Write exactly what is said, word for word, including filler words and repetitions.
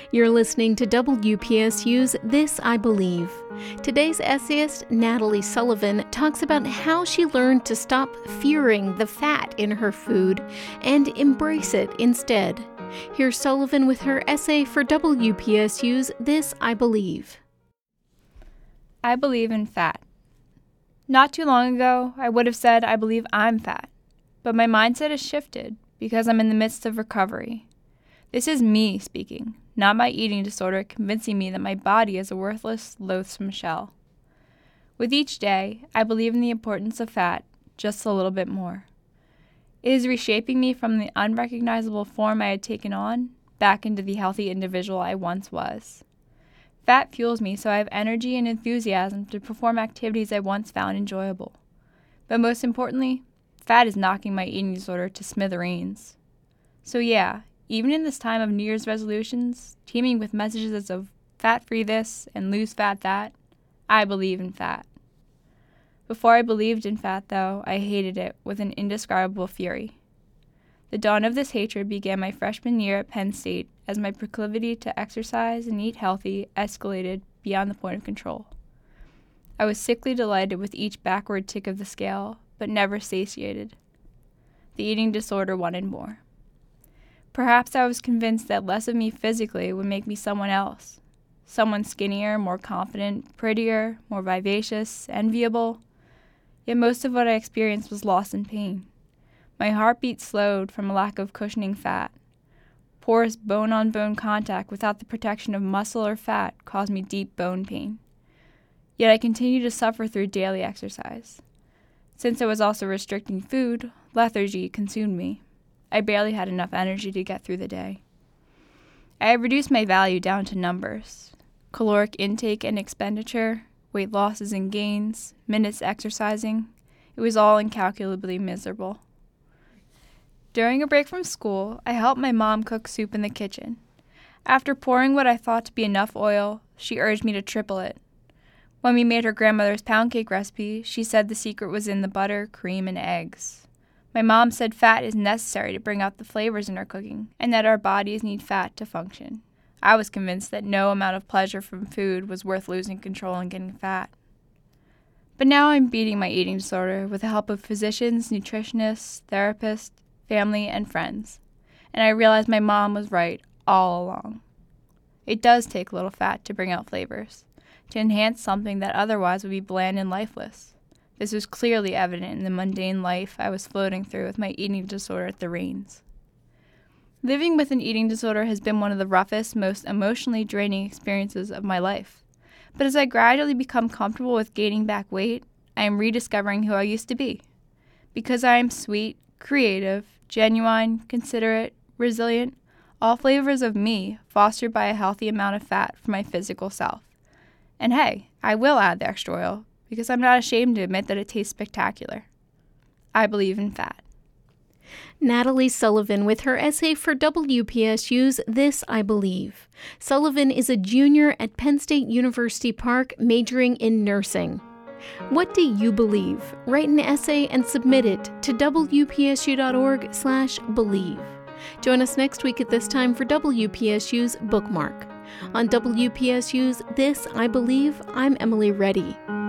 You're listening to W P S U's This I Believe. Today's essayist, Natalie Sullivan, talks about how she learned to stop fearing the fat in her food and embrace it instead. Here's Sullivan with her essay for W P S U's This I Believe. I believe in fat. Not too long ago, I would have said I believe I'm fat, but my mindset has shifted because I'm in the midst of recovery. This is me speaking, not my eating disorder convincing me that my body is a worthless, loathsome shell. With each day, I believe in the importance of fat just a little bit more. It is reshaping me from the unrecognizable form I had taken on back into the healthy individual I once was. Fat fuels me so I have energy and enthusiasm to perform activities I once found enjoyable. But most importantly, fat is knocking my eating disorder to smithereens. So yeah, even in this time of New Year's resolutions, teeming with messages of fat-free this and lose fat that, I believe in fat. Before I believed in fat, though, I hated it with an indescribable fury. The dawn of this hatred began my freshman year at Penn State as my proclivity to exercise and eat healthy escalated beyond the point of control. I was sickly delighted with each backward tick of the scale, but never satiated. The eating disorder wanted more. Perhaps I was convinced that less of me physically would make me someone else, someone skinnier, more confident, prettier, more vivacious, enviable. Yet most of what I experienced was lost in pain. My heartbeat slowed from a lack of cushioning fat. Porous bone-on-bone contact without the protection of muscle or fat caused me deep bone pain. Yet I continued to suffer through daily exercise. Since I was also restricting food, lethargy consumed me. I barely had enough energy to get through the day. I had reduced my value down to numbers. Caloric intake and expenditure, weight losses and gains, minutes exercising. It was all incalculably miserable. During a break from school, I helped my mom cook soup in the kitchen. After pouring what I thought to be enough oil, she urged me to triple it. When we made her grandmother's pound cake recipe, she said the secret was in the butter, cream, and eggs. My mom said fat is necessary to bring out the flavors in our cooking, and that our bodies need fat to function. I was convinced that no amount of pleasure from food was worth losing control and getting fat. But now I'm beating my eating disorder with the help of physicians, nutritionists, therapists, family, and friends. And I realize my mom was right all along. It does take a little fat to bring out flavors, to enhance something that otherwise would be bland and lifeless. This was clearly evident in the mundane life I was floating through with my eating disorder at the reins. Living with an eating disorder has been one of the roughest, most emotionally draining experiences of my life. But as I gradually become comfortable with gaining back weight, I am rediscovering who I used to be. Because I am sweet, creative, genuine, considerate, resilient, all flavors of me fostered by a healthy amount of fat for my physical self. And hey, I will add the extra oil, because I'm not ashamed to admit that it tastes spectacular. I believe in fat. Natalie Sullivan with her essay for W P S U's This I Believe. Sullivan is a junior at Penn State University Park majoring in nursing. What do you believe? Write an essay and submit it to W P S U dot org slash believe. Join us next week at this time for W P S U's Bookmark. On W P S U's This I Believe, I'm Emily Reddy.